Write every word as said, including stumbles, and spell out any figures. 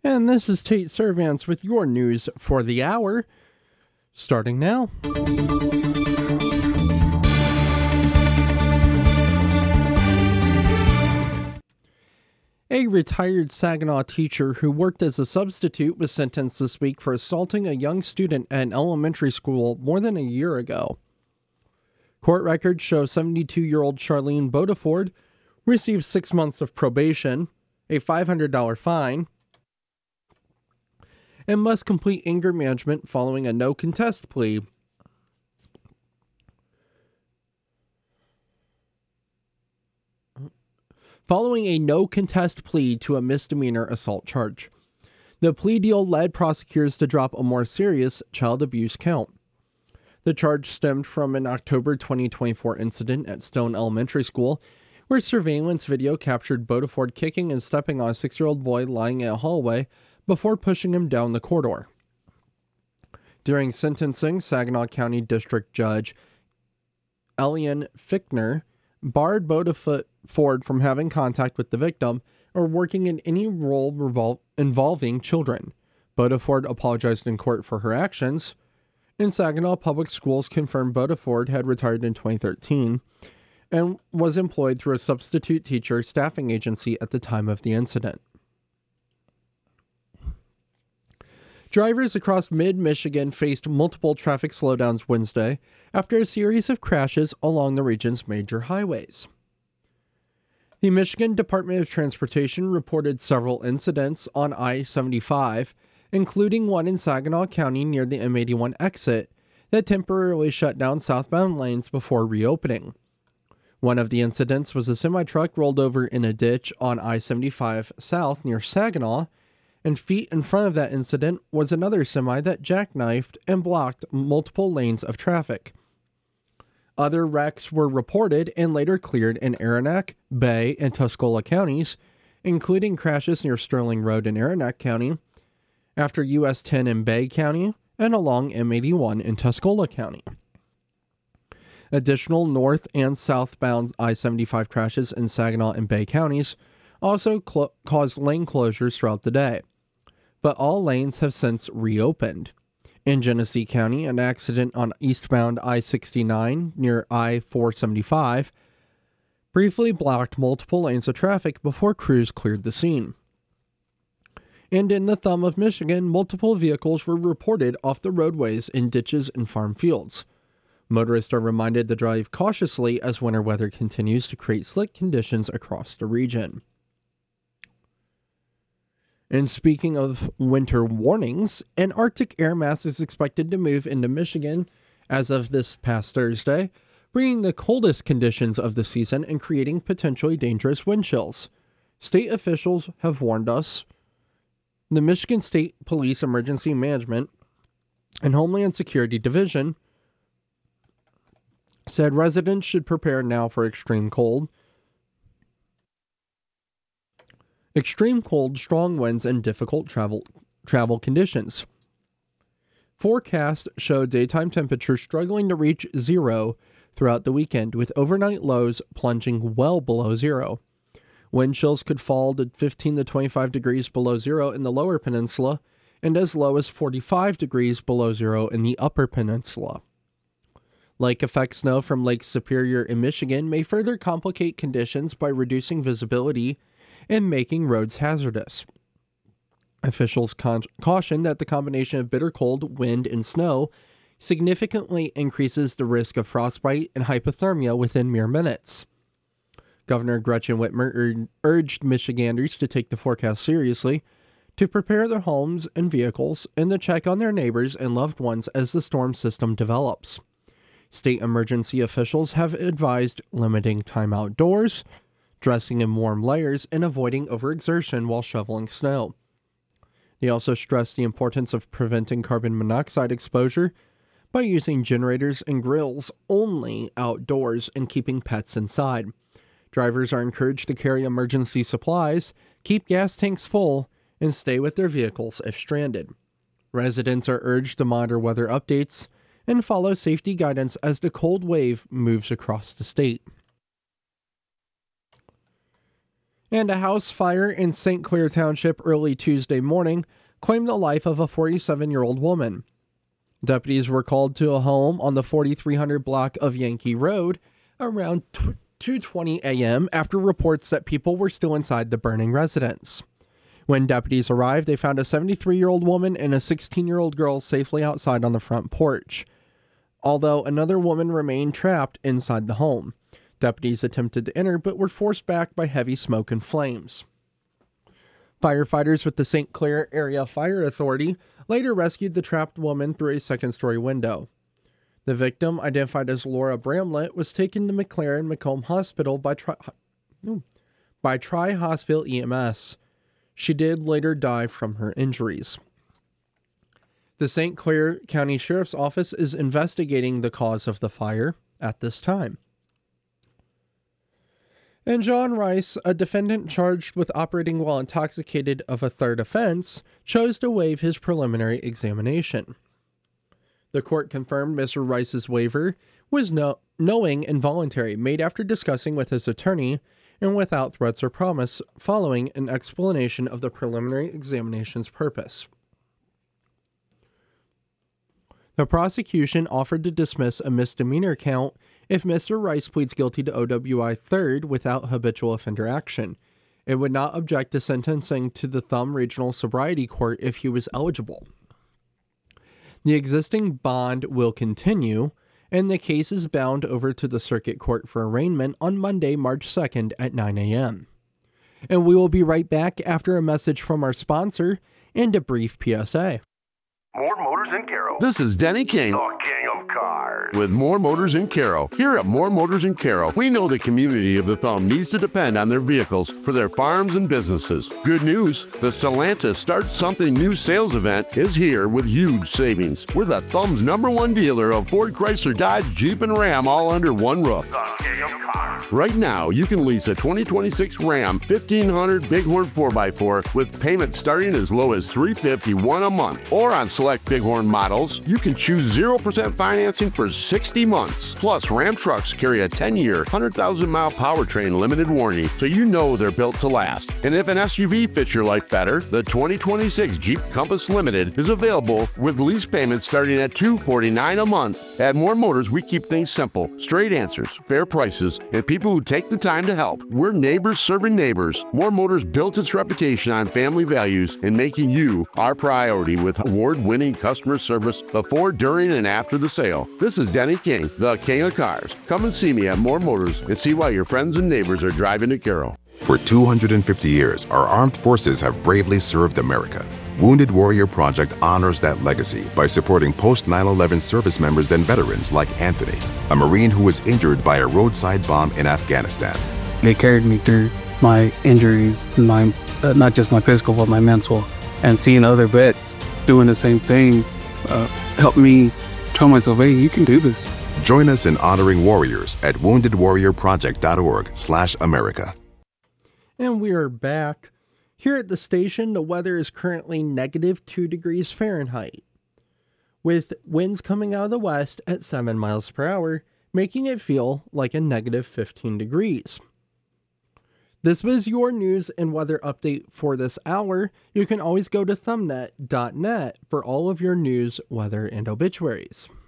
And this is Tate Servance with your news for the hour, starting now. A retired Saginaw teacher who worked as a substitute was sentenced this week for assaulting a young student at an elementary school more than a year ago. Court records show seventy-two-year-old Charlene Bodeford received six months of probation, a five hundred dollars fine, and must complete anger management following a no-contest plea. Following a no-contest plea to a misdemeanor assault charge. The plea deal led prosecutors to drop a more serious child abuse count. The charge stemmed from an October twenty twenty-four incident at Stone Elementary School, where surveillance video captured Bodeford kicking and stepping on a six-year-old boy lying in a hallway before pushing him down the corridor. During sentencing, Saginaw County District Judge Elian Fichtner barred Bodeford from having contact with the victim or working in any role revol- involving children. Bodeford apologized in court for her actions, and Saginaw Public Schools confirmed Bodeford had retired in twenty thirteen and was employed through a substitute teacher staffing agency at the time of the incident. Drivers across mid-Michigan faced multiple traffic slowdowns Wednesday after a series of crashes along the region's major highways. The Michigan Department of Transportation reported several incidents on I seventy-five, including one in Saginaw County near the M eighty-one exit that temporarily shut down southbound lanes before reopening. One of the incidents was a semi-truck rolled over in a ditch on I seventy-five South near Saginaw, and feet in front of that incident was another semi that jackknifed and blocked multiple lanes of traffic. Other wrecks were reported and later cleared in Aranac, Bay, and Tuscola counties, including crashes near Sterling Road in Aranac County, after U S ten in Bay County, and along M eighty-one in Tuscola County. Additional north and southbound I seventy-five crashes in Saginaw and Bay counties also cl- caused lane closures throughout the day, but all lanes have since reopened. In Genesee County, an accident on eastbound I sixty-nine near I four seventy-five briefly blocked multiple lanes of traffic before crews cleared the scene. And in the thumb of Michigan, multiple vehicles were reported off the roadways in ditches and farm fields. Motorists are reminded to drive cautiously as winter weather continues to create slick conditions across the region. And speaking of winter warnings, an Arctic air mass is expected to move into Michigan as of this past Thursday, bringing the coldest conditions of the season and creating potentially dangerous wind chills. State officials have warned us. The Michigan State Police Emergency Management and Homeland Security Division said residents should prepare now for extreme cold. Extreme cold, strong winds, and difficult travel travel conditions. Forecasts show daytime temperatures struggling to reach zero throughout the weekend, with overnight lows plunging well below zero. Wind chills could fall to fifteen to twenty-five degrees below zero in the lower peninsula and as low as forty-five degrees below zero in the upper peninsula. Lake effect snow from Lake Superior in Michigan may further complicate conditions by reducing visibility and making roads hazardous. Officials con- caution that the combination of bitter cold, wind, and snow significantly increases the risk of frostbite and hypothermia within mere minutes. Governor Gretchen Whitmer ur- urged Michiganders to take the forecast seriously, to prepare their homes and vehicles, and to check on their neighbors and loved ones as the storm system develops. State emergency officials have advised limiting time outdoors, dressing in warm layers, and avoiding overexertion while shoveling snow. They also stressed the importance of preventing carbon monoxide exposure by using generators and grills only outdoors and keeping pets inside. Drivers are encouraged to carry emergency supplies, keep gas tanks full, and stay with their vehicles if stranded. Residents are urged to monitor weather updates and follow safety guidance as the cold wave moves across the state. And a house fire in Saint Clair Township early Tuesday morning claimed the life of a forty-seven-year-old woman. Deputies were called to a home on the forty-three hundred block of Yankee Road around two twenty a.m. after reports that people were still inside the burning residence. When deputies arrived, they found a seventy-three-year-old woman and a sixteen-year-old girl safely outside on the front porch, although another woman remained trapped inside the home. Deputies attempted to enter but were forced back by heavy smoke and flames. Firefighters with the Saint Clair Area Fire Authority later rescued the trapped woman through a second-story window. The victim, identified as Laura Bramlett, was taken to McLaren Macomb Hospital by Tri, by Tri-Hospital E M S. She did later die from her injuries. The Saint Clair County Sheriff's Office is investigating the cause of the fire at this time. And John Rice, a defendant charged with operating while intoxicated of a third offense, chose to waive his preliminary examination. The court confirmed Mister Rice's waiver was no- knowing and voluntary, made after discussing with his attorney and without threats or promise, following an explanation of the preliminary examination's purpose. The prosecution offered to dismiss a misdemeanor count if Mister Rice pleads guilty to O W I third without habitual offender action. It would not object to sentencing to the Thumb Regional Sobriety Court if he was eligible. The existing bond will continue, and the case is bound over to the Circuit Court for arraignment on Monday, March second at nine a.m. And we will be right back after a message from our sponsor and a brief P S A. More Motors in Caro. This is Denny King, The king of cars. with More Motors in Caro. Here at More Motors in Caro, we know the community of the Thumb needs to depend on their vehicles for their farms and businesses. Good news, the Stellantis Start Something New sales event is here with huge savings. We're the Thumb's number one dealer of Ford, Chrysler, Dodge, Jeep, and Ram all under one roof. The king of cars. Right now, you can lease a twenty twenty-six Ram fifteen hundred Bighorn four by four with payments starting as low as three hundred fifty-one dollars a month. Or on select Bighorn models, you can choose zero percent financing for sixty months. Plus, Ram trucks carry a ten-year, one hundred thousand mile powertrain limited warranty, so you know they're built to last. And if an S U V fits your life better, the twenty twenty-six Jeep Compass Limited is available with lease payments starting at two hundred forty-nine dollars a month. At More Motors, we keep things simple, straight answers, fair prices, and people who take the time to help. We're neighbors serving neighbors. More Motors built its reputation on family values and making you our priority with award-winning customer service before, during, and after the sale. This is Denny King, the king of cars. Come and see me at More Motors and see why your friends and neighbors are driving to Carroll. For two hundred fifty years, our armed forces have bravely served America. Wounded Warrior Project honors that legacy by supporting post nine eleven service members and veterans like Anthony, a Marine who was injured by a roadside bomb in Afghanistan. They carried me through my injuries, my uh, not just my physical, but my mental. And seeing other vets doing the same thing uh, helped me tell myself, hey, you can do this. Join us in honoring warriors at wounded warrior project dot org slash America. And we are back. Here at the station, the weather is currently negative two degrees Fahrenheit, with winds coming out of the west at seven miles per hour, making it feel like a negative fifteen degrees. This was your news and weather update for this hour. You can always go to thumbnet dot net for all of your news, weather, and obituaries.